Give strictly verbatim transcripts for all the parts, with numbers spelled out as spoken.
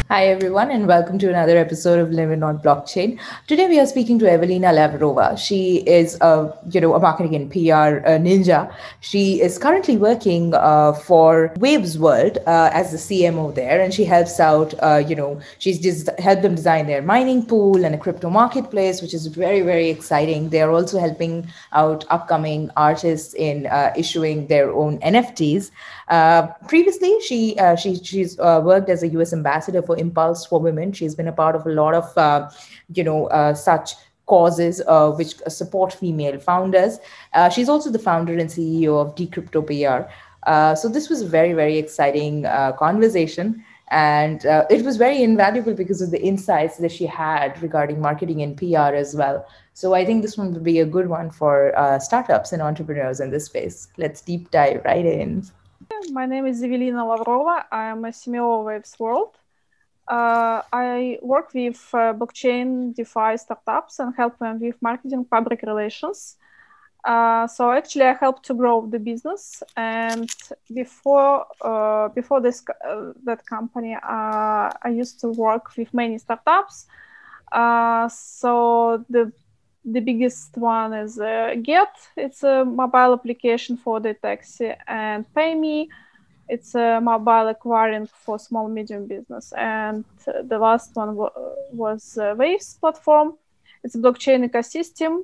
Hi, everyone, and welcome to another episode of Living on Blockchain. Today, we are speaking to Evelina Lavrova. She is a, you know, a marketing and P R uh, ninja. She is currently working uh, for Waves World uh, as the C M O there, and she helps out, uh, you know, she's just helped them design their mining pool and a crypto marketplace, which is very, very exciting. They are also helping out upcoming artists in uh, issuing their own N F Ts. Uh, previously, she uh, she she's uh, worked as a U S ambassador for Impulse for Women. She's been a part of a lot of uh, you know uh, such causes uh, which support female founders. Uh, she's also the founder and C E O of Decrypto P R. Uh, so this was a very very exciting uh, conversation. And uh, it was very invaluable because of the insights that she had regarding marketing and P R as well. So I think this one would be a good one for uh, startups and entrepreneurs in this space. Let's deep dive right in. My name is Evelina Lavrova. I am a C M O of Waves World. Uh, I work with uh, blockchain DeFi startups and help them with marketing, public relations. Uh, so actually, I help to grow the business. And before uh, before this uh, that company, uh, I used to work with many startups. Uh, so the the biggest one is uh, Get. It's a mobile application for the taxi, and PayMe. It's a mobile acquiring for small medium business. And uh, the last one w- was uh, Waves platform. It's a blockchain ecosystem.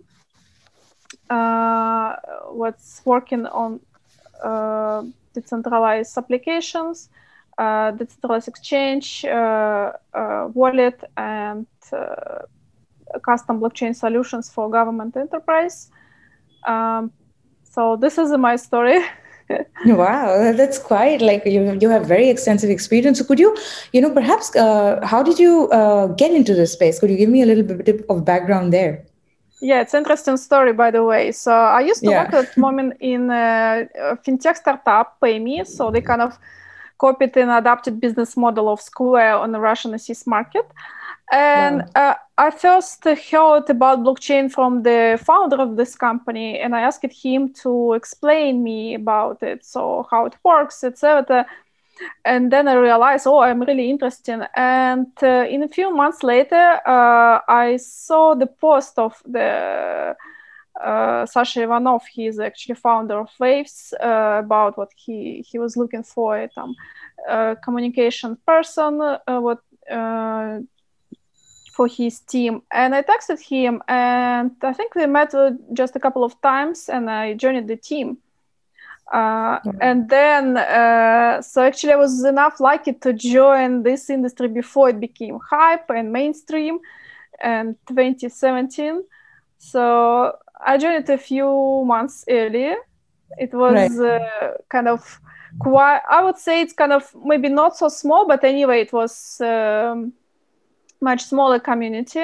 Uh, what's working on uh, decentralized applications, uh, decentralized exchange, uh, uh, wallet, and uh, custom blockchain solutions for government enterprise. Um, so this is my story. Wow, that's quite like you you have very extensive experience. So could you, you know, perhaps uh, how did you uh, get into this space? Could you give me a little bit of background there? Yeah, it's an interesting story, by the way. So I used to Yeah. work at the moment in a, a fintech startup, PayMe. So they kind of copied and adapted business model of Square on the Russian assist market. And Wow. uh, I first heard about blockchain from the founder of this company, and I asked him to explain me about it, so how it works, et cetera. And then I realized, oh, I'm really interested. And uh, in a few months later, uh, I saw the post of the uh, Sasha Ivanov. He is actually founder of Waves, uh, about what he he was looking for, a um, uh, communication person, uh, what. Uh, for his team, and I texted him, and I think we met just a couple of times, and I joined the team. Uh, and then, uh, so actually, I was enough lucky to join this industry before it became hype and mainstream, in twenty seventeen. So I joined it a few months earlier. It Right. was uh, kind of quite, I would say it's kind of maybe not so small, but anyway, it was. Um, much smaller community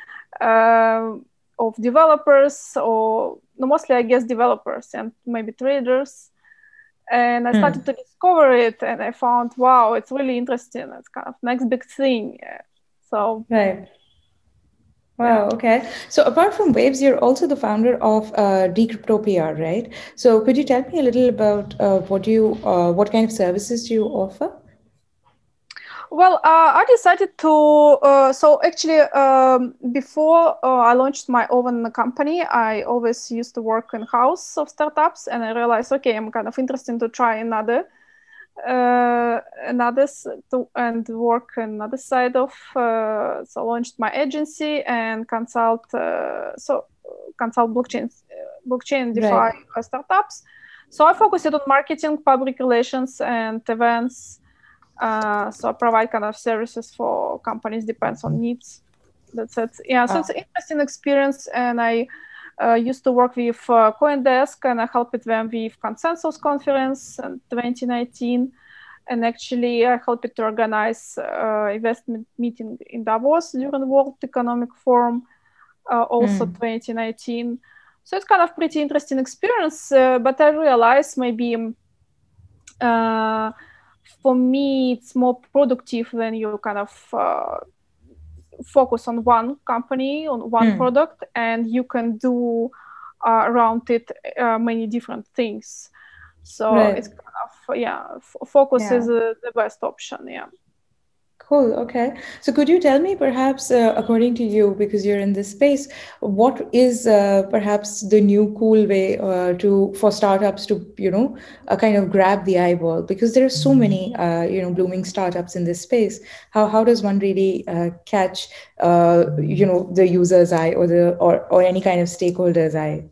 uh, of developers, or no, mostly I guess developers and maybe traders. And I started Hmm. to discover it, and I found, wow, it's really interesting. It's kind of next big thing. So Right. yeah. Wow. Okay. So apart from Waves, you're also the founder of uh, Decrypto P R, right? So could you tell me a little about uh, what you, uh, what kind of services do you offer? Well, uh, I decided to. Uh, so actually, um, before uh, I launched my own company, I always used to work in house of startups, and I realized, okay, I'm kind of interested to try another, uh, another to, and work another side of. Uh, so launched my agency and consult. Uh, so consult blockchain, blockchain DeFi Right. startups. So I focused on marketing, public relations, and events. Uh, so I provide kind of services for companies, depends on needs. That's it. Yeah, so it's Wow. an interesting experience. And I uh, used to work with uh, CoinDesk, and I helped them with Consensus Conference in twenty nineteen. And actually, I helped to organize uh, investment meeting in Davos during World Economic Forum, uh, also Hmm. twenty nineteen. So it's kind of pretty interesting experience. Uh, but I realized maybe uh, for me, it's more productive when you kind of uh, focus on one company, on one Hmm. product, and you can do uh, around it uh, many different things. So it's Right. kind of, yeah, f- focus is Yeah. uh, the best option. Yeah. Cool. Okay. So could you tell me, perhaps, uh, according to you, because you're in this space, what is uh, perhaps the new cool way uh, to for startups to, you know, uh, kind of grab the eyeball? Because there are so many, uh, you know, blooming startups in this space. How how does one really uh, catch, uh, you know, the user's eye or the or or any kind of stakeholder's eye?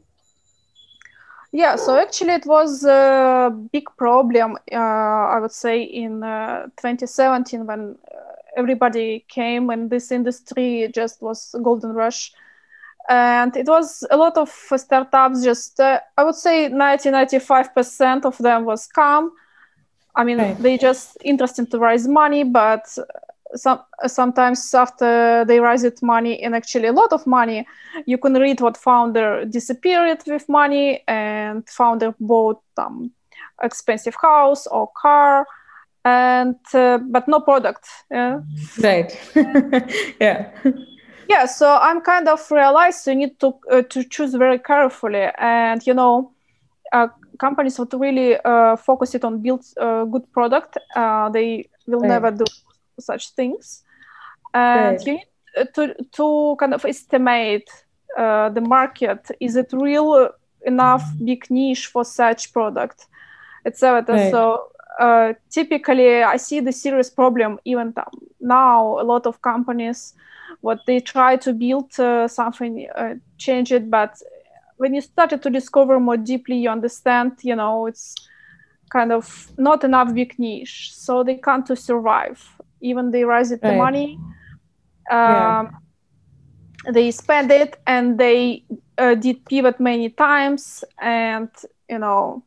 Yeah, so actually it was a big problem, uh, I would say, in uh, twenty seventeen when everybody came and this industry just was a golden rush. And it was a lot of startups, just, uh, I would say ninety, ninety-five percent of them was scam. I mean, Right. they just interested to raise money, but some sometimes after they raised money, and actually a lot of money, you can read what founder disappeared with money and founder bought um, expensive house or car, and uh, but no product. Yeah. Right. Yeah. Yeah, so I'm kind of realized you need to uh, to choose very carefully, and you know, uh, companies would really uh, focus it on build a good product. Uh, they will Right. never do such things, and Right. you need to to kind of estimate uh, the market. Is it real enough big niche for such product, et cetera. Right. So uh, typically, I see the serious problem even now. A lot of companies, what they try to build uh, something, uh, change it, but when you started to discover more deeply, you understand, you know, it's kind of not enough big niche, so they can't to survive. Even they raise it the Right. money, Yeah. um, they spend it, and they uh, did pivot many times, and you know,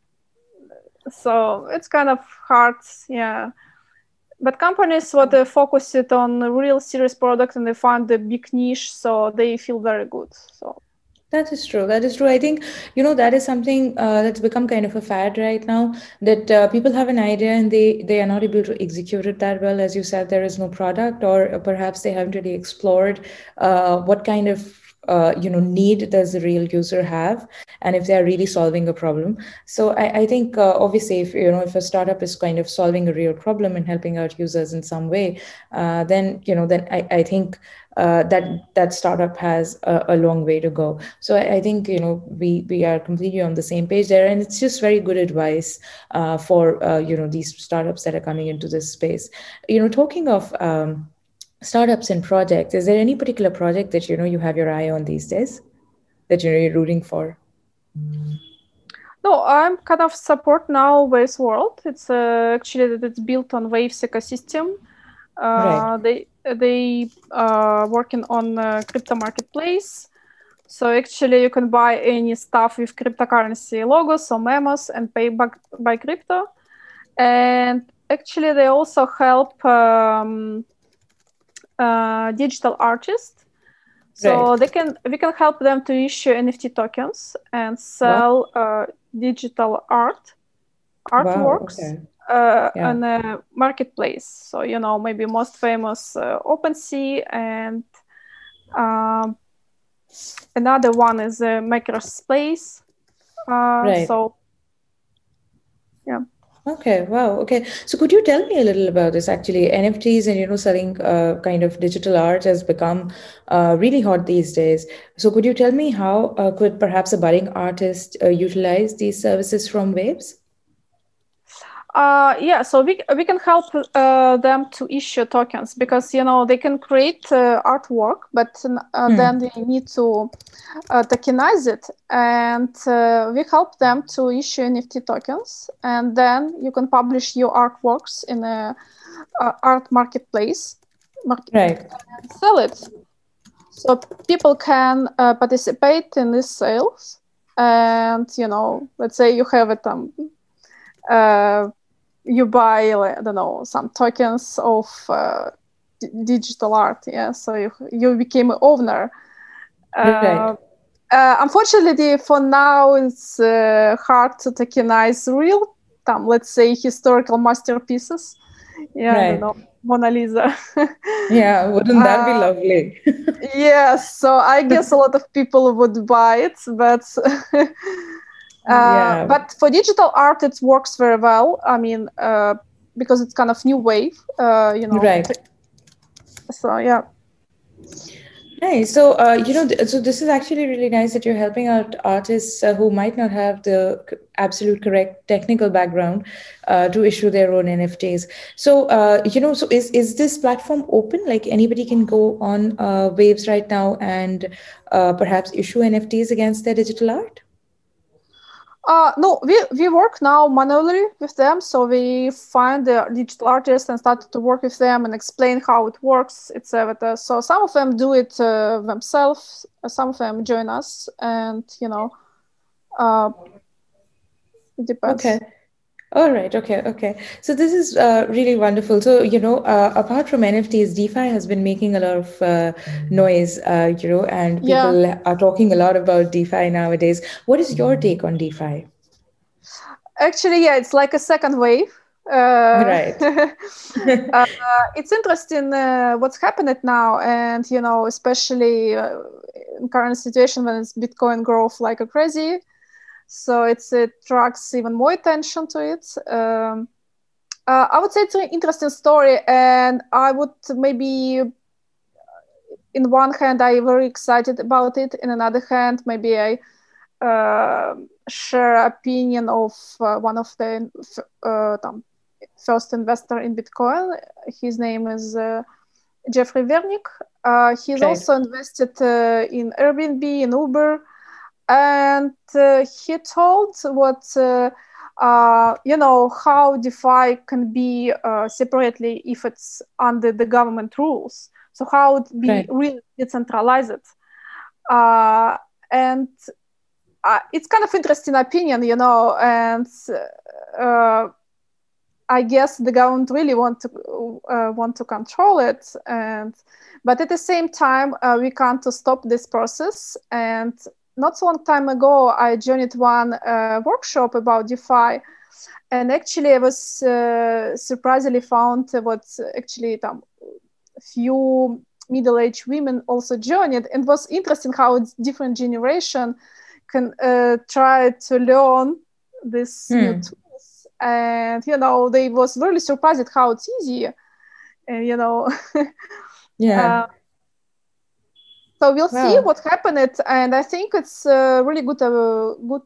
so it's kind of hard, yeah. But companies what they focus it on a real serious product and they find the big niche, so they feel very good. So That is true. That is true. I think, you know, that is something uh, that's become kind of a fad right now, that uh, people have an idea and they they are not able to execute it that well. As you said, there is no product, or perhaps they haven't really explored uh, what kind of uh, you know need does the real user have, and if they are really solving a problem. So I, I think uh, obviously, if you know if a startup is kind of solving a real problem and helping out users in some way, uh, then you know then I, I think uh, that that startup has a, a long way to go. So I, I think you know we we are completely on the same page there, and it's just very good advice uh, for uh, you know these startups that are coming into this space. You know, talking of um, startups and projects, is there any particular project that you know you have your eye on these days that you know you're rooting for? no, I'm kind of support now Waves World. It's uh, actually it's built on Waves ecosystem. Right. Uh, they they uh, working on uh, crypto marketplace. So actually, you can buy any stuff with cryptocurrency logos or memos and pay back by crypto. And actually, they also help um, uh, digital artists. So Right. they can we can help them to issue N F T tokens and Wow. sell uh, digital art Wow. artworks Okay. uh, Yeah. on a marketplace. So you know maybe most famous uh, OpenSea, and um, another one is uh, Makerspace. Uh, Right. so yeah. Okay, wow. Okay. So could you tell me a little about this actually? N F Ts and you know selling uh, kind of digital art has become uh, really hot these days. So could you tell me how uh, could perhaps a budding artist uh, utilize these services from Waves? Uh, yeah, so we we can help uh, them to issue tokens, because you know they can create uh, artwork, but uh, then Hmm. they need to uh, tokenize it, and uh, we help them to issue N F T tokens, and then you can publish your artworks in a, a art marketplace, market, Right. and sell it. So people can uh, participate in these sales, and you know, let's say you have it um. Uh, you buy, like, I don't know, some tokens of uh, d- digital art. Yeah, so you you became an owner. Right. Uh, uh, unfortunately, for now, it's uh, hard to tokenize real, um, let's say, historical masterpieces. Yeah, I don't Right. know, Mona Lisa. Yeah, wouldn't that be uh, lovely? yes, so I guess a lot of people would buy it, but uh, Yeah. but for digital art, it works very well. I mean, uh, because it's kind of new wave, uh, you know, Right. So yeah. Nice. So, uh, you know, th- so this is actually really nice that you're helping out artists uh, who might not have the c- absolute correct technical background uh, to issue their own N F Ts. So, uh, you know, so is is this platform open? Like anybody can go on uh, Waves right now and uh, perhaps issue N F Ts against their digital art? Uh, no, we, we work now manually with them. So we find the digital artists and start to work with them and explain how it works, et cetera. So some of them do it uh, themselves. Some of them join us, and you know, uh, it depends. Okay. All right. Okay. Okay. So this is uh, really wonderful. So, you know, uh, apart from N F Ts, DeFi has been making a lot of uh, noise, uh, you know, and Yeah. people are talking a lot about DeFi nowadays. What is your take on DeFi? Actually, yeah, it's like a second wave. Uh, Right. uh, it's interesting uh, what's happening now, and you know, especially uh, in current situation when it's Bitcoin growth like a crazy, so it's it attracts even more attention to it. Um, uh, I would say it's an interesting story, and I would maybe, in one hand, I'm very excited about it. In another hand, maybe I uh, share opinion of uh, one of the uh, first investor in Bitcoin. His name is uh, Jeffrey Wernick. Uh, he's Right. also invested uh, in Airbnb, in Uber, and uh, he told what uh, uh, you know how DeFi can be uh, separately if it's under the government rules. So how it be Right. really decentralized, uh, and uh, it's kind of interesting opinion, you know, and uh, I guess the government really want to uh, want to control it, and but at the same time uh, we can't to stop this process. And not so long time ago, I joined one uh, workshop about DeFi, and actually I was uh, surprisingly found what actually um, few middle-aged women also joined it, and it was interesting how different generation can uh, try to learn this new Hmm. tools, and you know they was really surprised at how it's easy, and you know Yeah. uh, so we'll see Wow. what happened, and I think it's a really good uh, good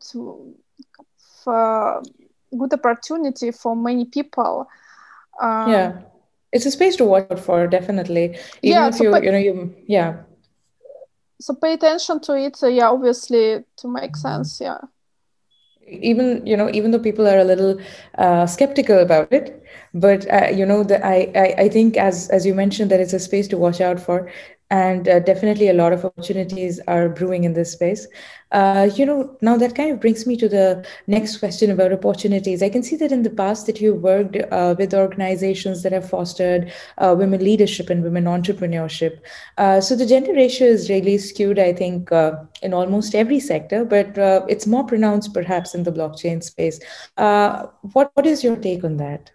uh, good opportunity for many people. um, Yeah. It's a space to watch out for, definitely. Even yeah if so you, pay, you know, you, yeah. so pay attention to it, uh, yeah, obviously, to make sense, yeah. Even you know even though people are a little uh, skeptical about it, but uh, you know that I, I i think as as you mentioned that it's a space to watch out for, and uh, definitely a lot of opportunities are brewing in this space. Uh, you know now that kind of brings me to the next question about opportunities. I can see that in the past that you worked uh, with organizations that have fostered uh, women leadership and women entrepreneurship. Uh, so the gender ratio is really skewed, I think, uh, in almost every sector, but uh, it's more pronounced perhaps in the blockchain space. Uh, what what is your take on that?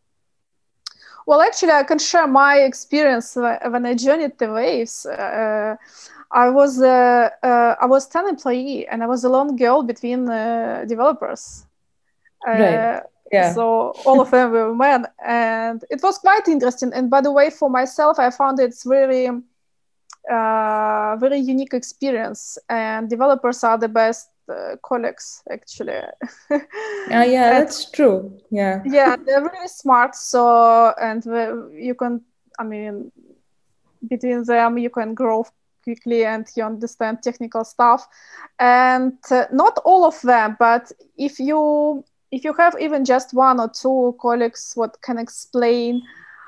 Well, actually, I can share my experience when I joined the Waves. Uh, I was uh, uh, I was ten employee, and I was a lone girl between uh, developers. Right. Uh, Yeah. so all of them were men, and it was quite interesting. And by the way, for myself, I found it's very uh, very unique experience. And developers are the best uh, colleagues, actually. Uh, yeah, And that's true. Yeah. yeah, they're really smart. So, and you can, I mean, between them, you can grow quickly and you understand technical stuff. And uh, not all of them, but if you if you have even just one or two colleagues what can explain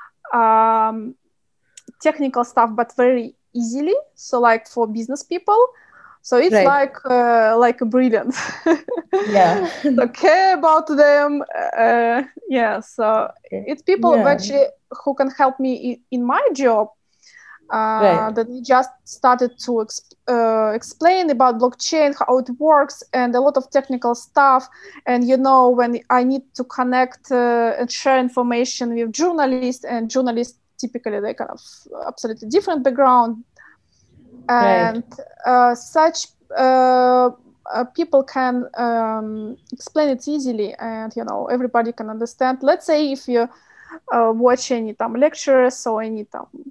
um, technical stuff, but very easily. So, like for business people. So it's Right. like uh, like brilliant. Yeah. So care about them. Uh, yeah. So Okay. it's people who Yeah. actually who can help me in, in my job. Uh, Right. that we just started to exp- uh, explain about blockchain, how it works, and a lot of technical stuff. And you know, when I need to connect uh, and share information with journalists, and journalists typically they kind of absolutely different background, Right. and uh, such uh, uh, people can um, explain it easily, and you know everybody can understand. Let's say if you uh, watch any там lectures or any там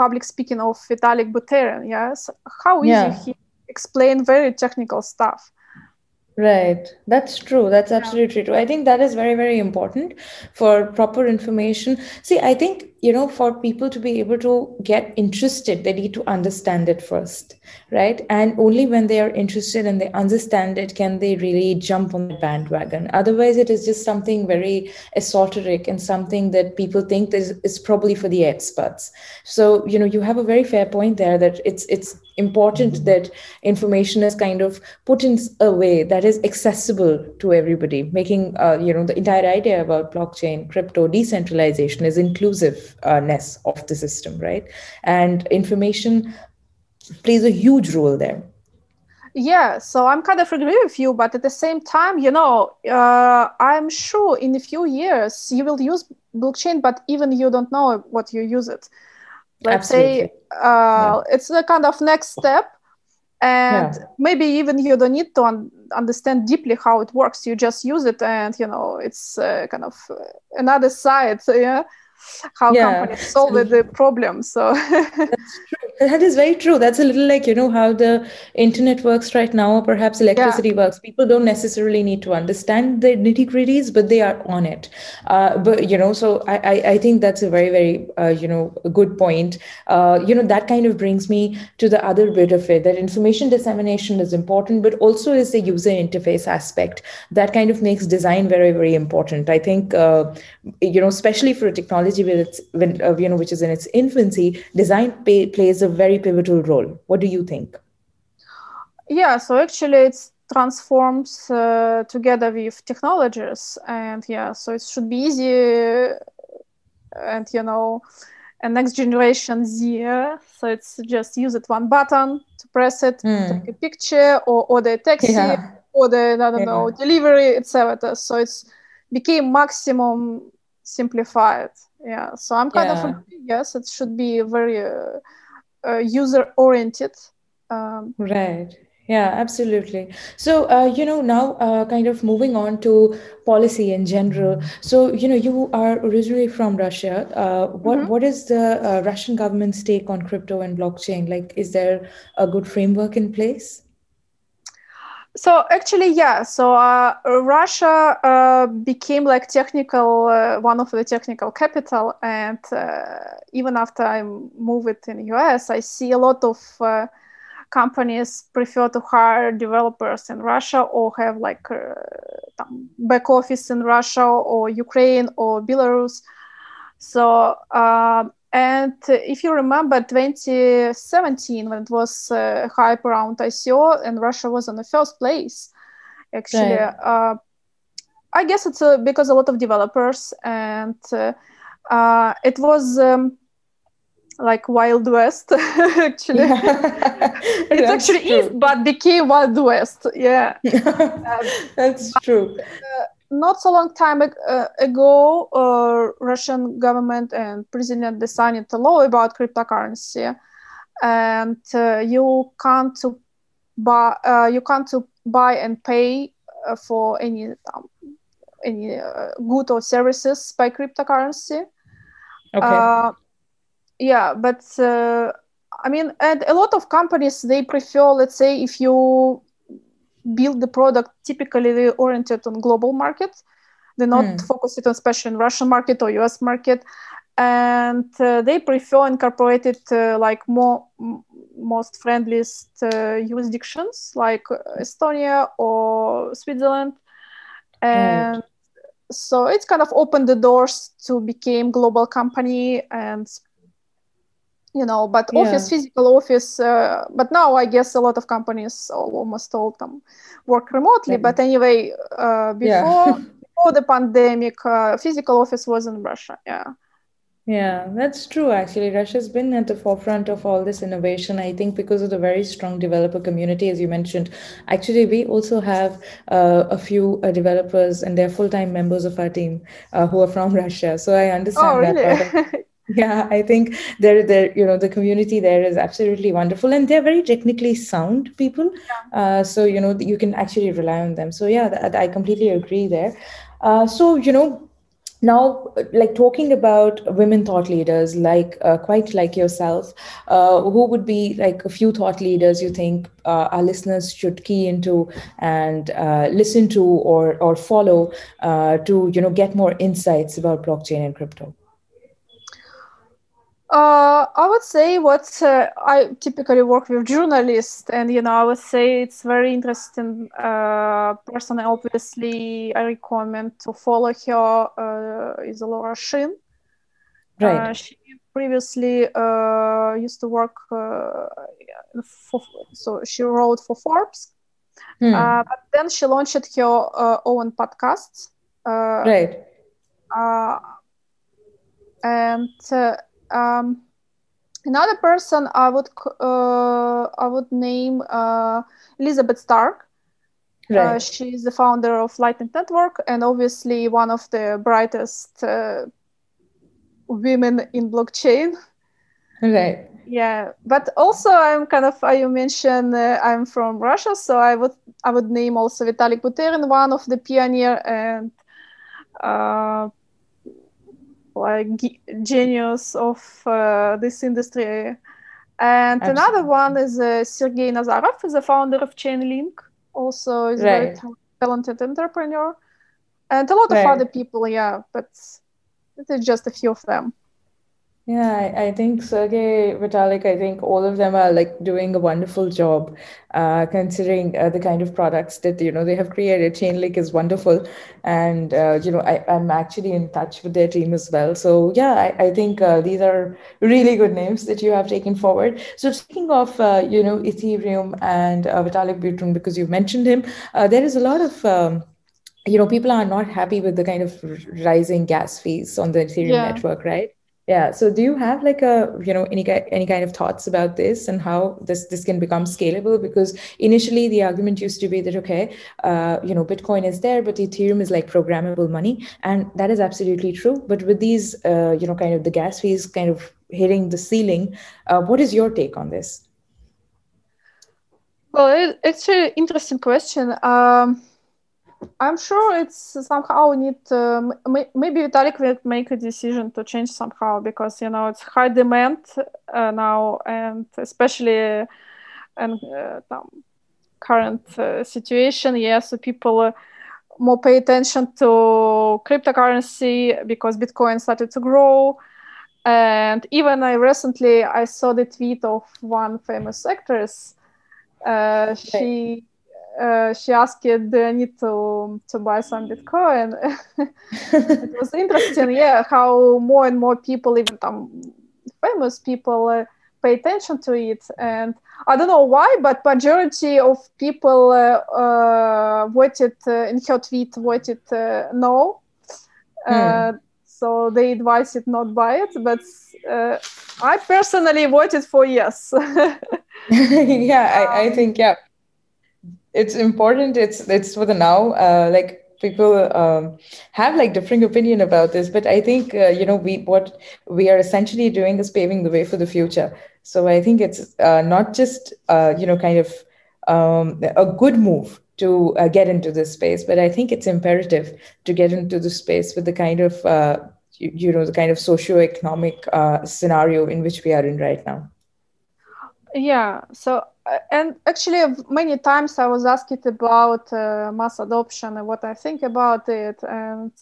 public speaking of Vitalik Buterin. Yes, how easy Yeah. he explained very technical stuff. Right. That's true. That's absolutely true. I think that is very, very important for proper information. See, I think, you know, for people to be able to get interested, they need to understand it first, right? And only when they are interested and they understand it can they really jump on the bandwagon. Otherwise, it is just something very esoteric and something that people think is, is probably for the experts. So, you know, you have a very fair point there that it's it's important that information is kind of put in a way that is accessible to everybody, making uh, you know the entire idea about blockchain, crypto, decentralization is inclusiveness of the system, right? And information plays a huge role there. Yeah, so I'm kind of agree with you, but at the same time, you know, uh, I'm sure in a few years you will use blockchain, but even you don't know what you use it. Let's Absolutely. say uh, yeah. It's the kind of next step, and Yeah. maybe even you don't need to un- understand deeply how it works. You just use it, and you know, it's uh, kind of another side. So, yeah. How Yeah. companies solve the problem. So that's true. That is very true. That's a little like, you know, how the internet works right now, or perhaps electricity yeah. works. People don't necessarily need to understand the nitty-gritties, but they are on it. Uh, but, you know, so I, I, I think that's a very, very, uh, you know, a good point. Uh, you know, that kind of brings me to the other bit of it, that information dissemination is important, but also is the user interface aspect. That kind of makes design very, very important. I think, uh, you know, especially for a technology when it's when uh, you know which is in its infancy, design pay, plays a very pivotal role. What do you think? Yeah, so actually it transforms uh, together with technologies, and yeah, so it should be easy, and you know, and next generation Z, so it's just use it one button to press it, mm. take a picture, or order a taxi, yeah. order I don't yeah. know delivery, et cetera. So it's became maximum simplified. Yeah, so I'm kind yeah. of agree, yes, it should be very uh, uh, user oriented. Um, right. Yeah, absolutely. So, uh, you know, now uh, kind of moving on to policy in general. So, you know, you are originally from Russia. Uh, what mm-hmm. what is the uh, Russian government's take on crypto and blockchain? Like, is there a good framework in place? So actually, yeah. So uh, Russia uh, became like technical, uh, one of the technical capital, and uh, even after I moved in the U S, I see a lot of uh, companies prefer to hire developers in Russia or have like uh, back office in Russia or Ukraine or Belarus. So. Uh, And if you remember twenty seventeen, when it was uh, hype around I C O and Russia was in the first place, actually, right. uh, I guess it's uh, because a lot of developers, and uh, uh, it was um, like Wild West, actually. Yeah. It actually true. Is, but became Wild West, yeah. uh, That's but, true. Uh, Not so long time uh, ago, uh, Russian government and president decided a law about cryptocurrency, and uh, you can't to buy uh, you can't to buy and pay uh, for any um, any uh, good or services by cryptocurrency. Okay. Uh, yeah, but uh, I mean, and a lot of companies, they prefer, let's say, if you build the product typically oriented on global market. They're not mm. focused on especially in Russian market or U S market, and uh, they prefer incorporated uh, like more m- most friendliest uh, jurisdictions like Estonia or Switzerland, and right. so it's kind of opened the doors to become global company and. You know, but yeah. office, physical office, uh, but now I guess a lot of companies, almost all of them, work remotely. Yeah. But anyway, uh, before yeah. before the pandemic, uh, physical office was in Russia. Yeah. Yeah, that's true. Actually, Russia's been at the forefront of all this innovation, I think, because of the very strong developer community, as you mentioned. Actually, we also have uh, a few uh, developers, and they're full-time members of our team uh, who are from Russia. So I understand oh, really? that part. Yeah, I think they're, they're, you know, the community there is absolutely wonderful, and they're very technically sound people. Yeah. Uh, so, you know, you can actually rely on them. So, yeah, th- I completely agree there. Uh, so, you know, Now, like talking about women thought leaders, like uh, quite like yourself, uh, who would be like a few thought leaders you think uh, our listeners should key into and uh, listen to or or follow uh, to you know get more insights about blockchain and crypto? Uh, I would say what uh, I typically work with journalists, and you know, I would say it's very interesting uh, person. Obviously, I recommend to follow her. Uh, is Laura Shin. Uh, Right. she previously uh, used to work uh, for, so she wrote for Forbes, uh, Hmm. but then she launched her uh, own podcast. Uh, Right. uh, and uh, um, Another person I would uh, I would name uh, Elizabeth Stark. Uh, Right. she is the founder of Lightning Network and obviously one of the brightest uh, women in blockchain. Right. Yeah, but also I'm kind of uh, you mentioned uh, I'm from Russia, so I would I would name also Vitalik Buterin, one of the pioneer and uh, like genius of uh, this industry. And another Absolutely. one is uh, Sergey Nazarov, the founder of Chainlink. Also, is a very Right. t- talented entrepreneur, and a lot of other Right. people. Yeah, but it is just a few of them. Yeah, I, I think Sergey Vitalik, I think all of them are like doing a wonderful job, uh, considering uh, the kind of products that, you know, they have created. Chainlink is wonderful. And, uh, you know, I, I'm actually in touch with their team as well. So, yeah, I, I think uh, these are really good names that you have taken forward. So, speaking of, uh, you know, Ethereum and uh, Vitalik Buterin, because you mentioned him, uh, there is a lot of um, you know people are not happy with the kind of rising gas fees on the Ethereum Yeah. network, right? Yeah, so do you have like a you know any ki- any kind of thoughts about this and how this this can become scalable? Because initially the argument used to be that okay, uh, you know Bitcoin is there, but Ethereum is like programmable money, and that is absolutely true. But with these uh, you know kind of the gas fees kind of hitting the ceiling, uh, what is your take on this? Well, it, it's an interesting question. Um, I'm sure it's somehow need uh, m- maybe Vitalik will make a decision to change somehow because you know it's high demand uh, now and especially in uh, um, current uh, situation. Yeah, so people uh, more pay attention to cryptocurrency because Bitcoin started to grow. And even I recently I saw the tweet of one famous actress. Uh, Right. she uh, she asked, "Do I need to to buy some Bitcoin?" It was interesting, yeah, how more and more people, even um, famous people, uh, pay attention to it. And I don't know why, but majority of people uh, uh, voted uh, in her tweet voted uh, no. Uh, Hmm. so they advised it not buy it, but uh, I personally voted for yes. Yeah, I, I um, think yeah, it's important. It's it's for the now. Uh, like people um, have like differing opinion about this, but I think uh, you know we what we are essentially doing is paving the way for the future. So I think it's uh, not just uh, you know kind of um, a good move to uh, get into this space, but I think it's imperative to get into the space with the kind of uh, you, you know the kind of socio-economic uh, scenario in which we are in right now. Yeah. So, uh, and actually, many times I was asked about uh, mass adoption and what I think about it, and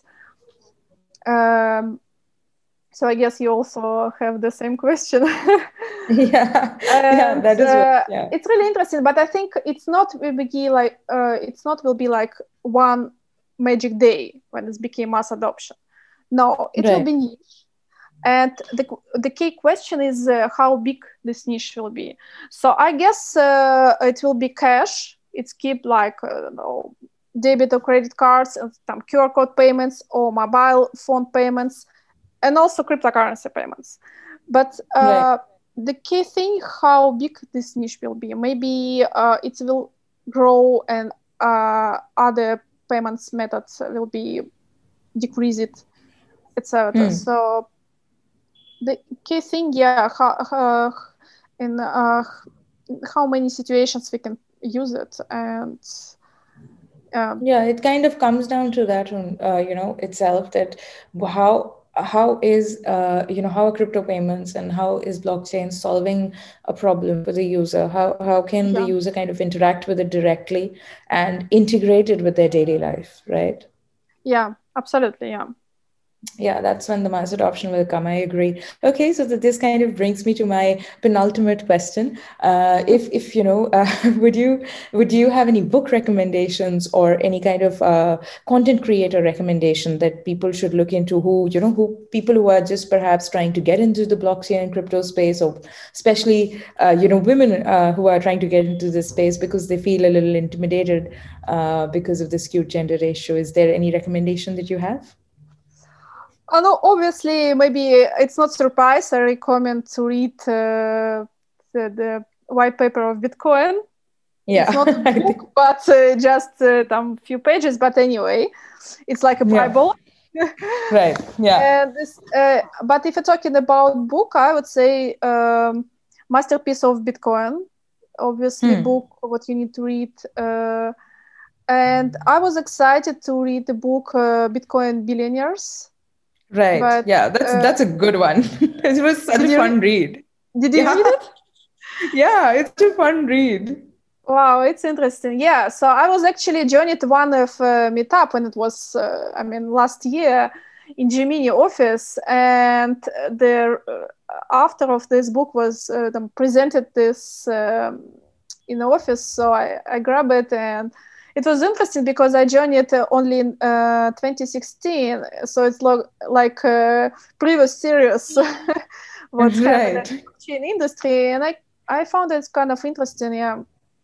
um, so I guess you also have the same question. Yeah, yeah, And that is what. uh, Yeah, it's really interesting, but I think it's not will be like uh, it's not will be like one magic day when it became mass adoption. No, it will right. be niche. And the, the key question is uh, how big this niche will be. So I guess uh, it will be cash. It's keep like uh, know, debit or credit cards and some Q R code payments or mobile phone payments and also cryptocurrency payments. But Right. uh, the key thing, how big this niche will be. Maybe uh, it will grow and uh, other payments methods will be decreased, et cetera. Hmm. So the key thing, yeah, how, uh, in uh, how many situations we can use it, and Um, Yeah, it kind of comes down to that, uh, you know, itself that how how is uh, you know how are crypto payments and how is blockchain solving a problem for the user? How how can the yeah, user kind of interact with it directly and integrate it with their daily life, right? yeah, absolutely, yeah. Yeah, that's when the mass adoption will come. I agree. Okay, so that this kind of brings me to my penultimate question. Uh, if if you know, uh, would you would you have any book recommendations or any kind of uh, content creator recommendation that people should look into? Who you know, who people who are just perhaps trying to get into the blockchain and crypto space, or especially uh, you know women uh, who are trying to get into this space because they feel a little intimidated uh, because of the skewed gender ratio. Is there any recommendation that you have? Oh, no, obviously, maybe it's not surprise. I recommend to read uh, the, the white paper of Bitcoin. It's Yeah, not a I think. book, but uh, just a uh, few pages. But anyway, it's like a Yeah, Bible. right. Yeah. And this, uh, but if you're talking about book, I would say um, Masterpiece of Bitcoin. Obviously, Hmm. book what you need to read. Uh, and I was excited to read the book uh, Bitcoin Billionaires. Right. But Yeah, that's uh, that's a good one. It was such did a you fun re- read. did you read Yeah. it? Yeah, it's a fun read. Wow, it's interesting. Yeah, so I was actually joined one of uh, meetup, and it was, uh, I mean, last year in Gemini office, and the uh, after of this book was uh, them presented this um, in the office, so I, I grabbed it, and it was interesting because I joined it uh, only in uh, twenty sixteen, so it's lo- like uh, previous series what's happening in Right. the blockchain industry, and I I found it kind of interesting. Yeah.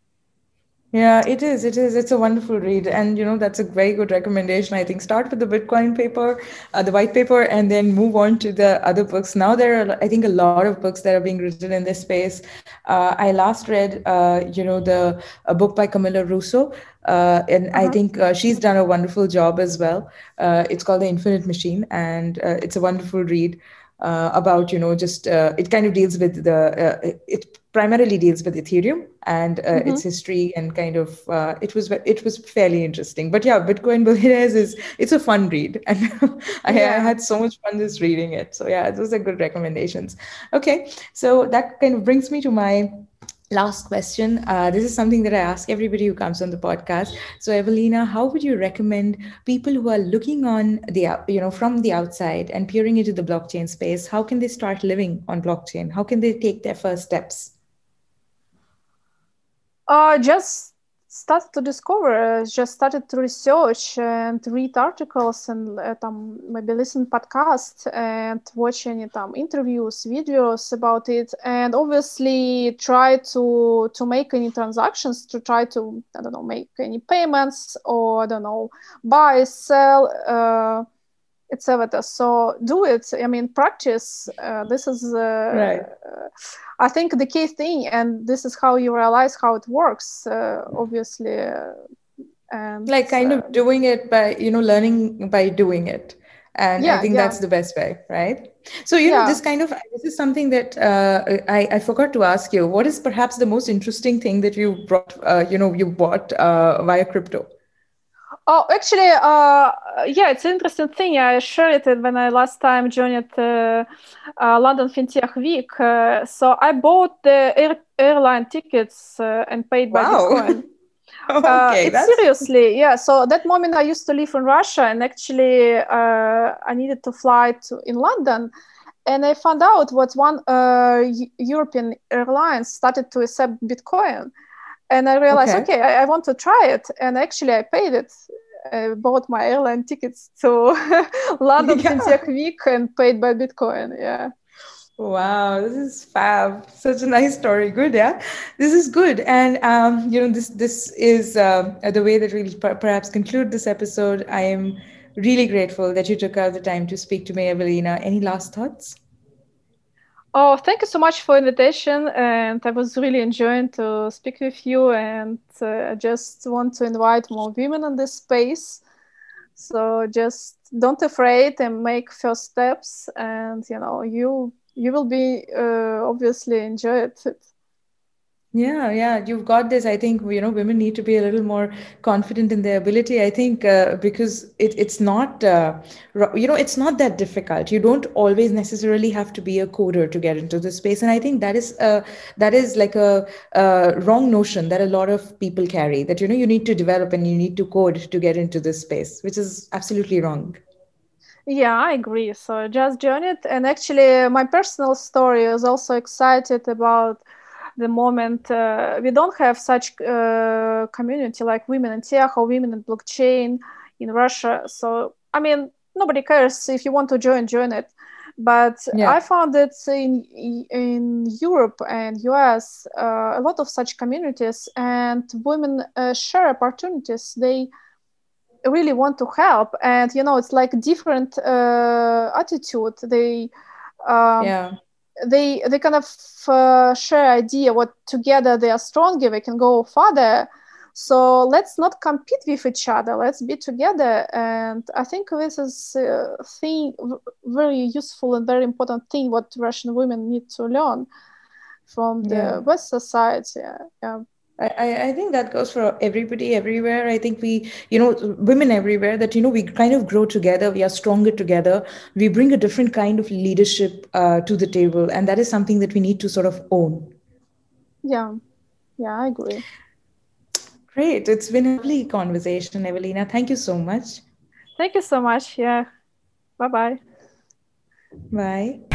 Yeah, it is. It is. It's a wonderful read. And, you know, that's a very good recommendation. I think start with the Bitcoin paper, uh, the white paper, and then move on to the other books. Now, there are, I think, a lot of books that are being written in this space. Uh, I last read, uh, you know, the a book by Camilla Russo. Uh, and I Uh-huh. think uh, she's done a wonderful job as well. Uh, it's called The Infinite Machine, and uh, it's a wonderful read uh, about you know just uh, it kind of deals with the uh, it primarily deals with Ethereum and uh, Mm-hmm. its history and kind of uh, it was it was fairly interesting. But yeah, Bitcoin Billionaires is it's a fun read, and I, I Yeah. had so much fun just reading it. So yeah, those are good recommendations. Okay, so that kind of brings me to my last question. Uh, this is something that I ask everybody who comes on the podcast. So, Evelina, how would you recommend people who are looking on the out- you know from the outside and peering into the blockchain space? How can they start living on blockchain? How can they take their first steps? Uh, just started to discover, uh, just started to research and read articles and uh, там, maybe listen podcasts and watch any там, interviews, videos about it, and obviously try to to make any transactions, to try to, I don't know, make any payments or, I don't know, buy, sell, uh, et cetera. So do it. I mean, practice. Uh, this is, uh, Right. I think, the key thing, and this is how you realize how it works. Uh, obviously, uh, and Like kind uh, of doing it by you know learning by doing it, and I yeah, think yeah, that's the best way, right? So you know yeah. this kind of this is something that uh, I I forgot to ask you. What is perhaps the most interesting thing that you brought uh, you know you bought uh, via crypto? Oh, actually, uh, yeah, it's an interesting thing. I shared it when I last time joined uh, uh, London FinTech Week. Uh, so I bought the air- airline tickets uh, and paid by Wow. Bitcoin. Uh, Okay, it's that's seriously, yeah. So that moment I used to live in Russia, and actually uh, I needed to fly to in London, and I found out what one uh, European airlines started to accept Bitcoin, and I realized, okay. okay, I, I want to try it, and actually I paid it. I bought my airline tickets to London Yeah. FinTech Week and paid by Bitcoin. Yeah. Wow, this is fab. Such a nice story. Good, yeah. This is good, and um, you know, this this is uh, the way that we'll per- perhaps conclude this episode. I am really grateful that you took out the time to speak to me, Evelina. Any last thoughts? Oh, thank you so much for invitation, and I was really enjoying to speak with you. And uh, I just want to invite more women in this space. So just don't afraid and make first steps, and you know you you will be uh, obviously enjoy it. Yeah, yeah, you've got this. I think, you know, women need to be a little more confident in their ability. I think uh, because it, it's not, uh, ro- you know, it's not that difficult. You don't always necessarily have to be a coder to get into this space. And I think that is uh, that is like a, a wrong notion that a lot of people carry, that, you know, you need to develop and you need to code to get into this space, which is absolutely wrong. Yeah, I agree. So just join it. And actually, my personal story is also excited about the moment uh, we don't have such uh, community like women in tech or women in blockchain in Russia. So, I mean, nobody cares if you want to join, join it. But Yeah. I found that in in Europe and U S, uh, a lot of such communities and women uh, share opportunities. They really want to help, and you know, it's like different uh, attitude. They um, Yeah. they they kind of uh, share idea what together they are stronger, they can go further. So let's not compete with each other, let's be together. And I think this is a thing, very useful and very important thing what Russian women need to learn from Yeah. the West society. Yeah. I, I I think that goes for everybody everywhere. I think we, you know, women everywhere, that, you know, we kind of grow together. We are stronger together. We bring a different kind of leadership uh, to the table. And that is something that we need to sort of own. Yeah, yeah, I agree. Great. It's been a lovely conversation, Evelina. Thank you so much. Thank you so much. Yeah, bye bye. Bye.